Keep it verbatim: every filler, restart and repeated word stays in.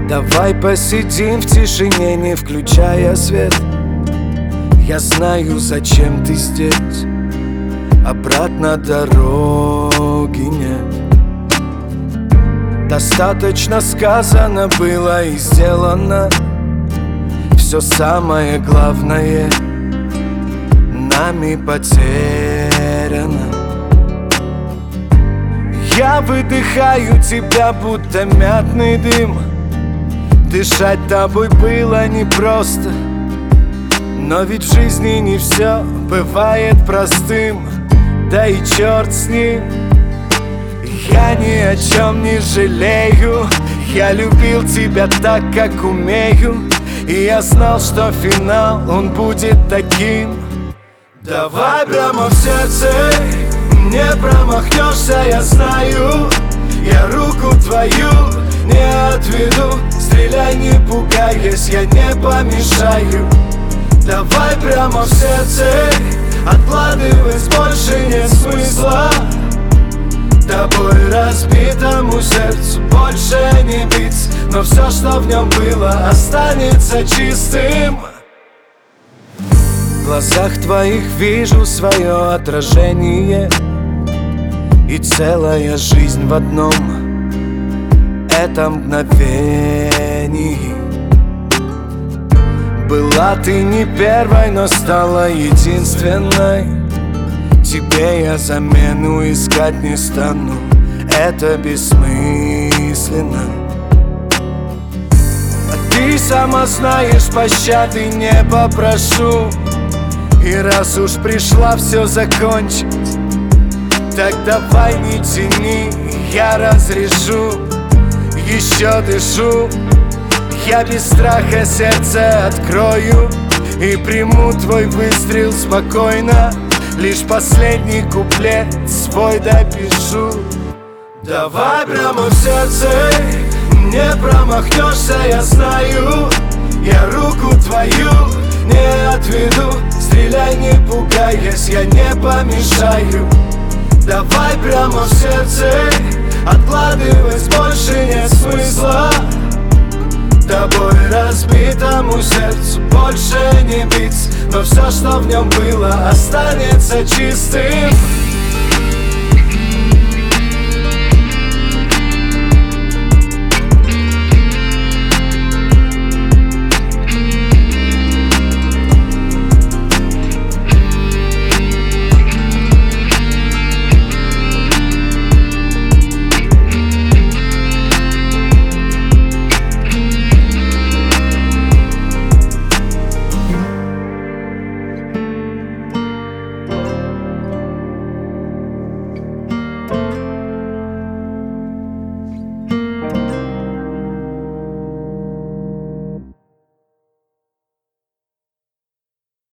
Давай посидим в тишине, не включая свет. Я знаю, зачем ты здесь. Обратно дороги нет. Достаточно сказано было и сделано. Все самое главное нами потеряно. Я выдыхаю тебя, будто мятный дым. Дышать тобой было непросто, но ведь в жизни не все бывает простым. Да и черт с ним. Я ни о чем не жалею. Я любил тебя так, как умею. И я знал, что финал, он будет таким. Давай прямо в сердце, не промахнешься, я знаю. Я руку твою не отведу. Стреляй, не пугаясь, я не помешаю. Давай прямо в сердце, откладывать больше нет смысла. Тобой разбитому сердцу больше не бить. Но все, что в нем было, останется чистым. В глазах твоих вижу свое отражение. И целая жизнь в одном этом мгновении. Была ты не первой, но стала единственной. Тебе я замену искать не стану. Это бессмысленно. А ты сама знаешь, пощады не попрошу. И раз уж пришла все закончить, так давай не тяни, я разрешу. Еще дышу, я без страха сердце открою и приму твой выстрел спокойно. Лишь последний куплет свой допишу. Давай прямо в сердце, не промахнешься, я знаю. Я руку твою не отведу. Стреляй, не пугаясь, я не помешаю. Давай прямо в сердце, откладывать больше нет смысла. Тобой разбитому сердцу больше не бить. Но все, что в нем было, останется чистым.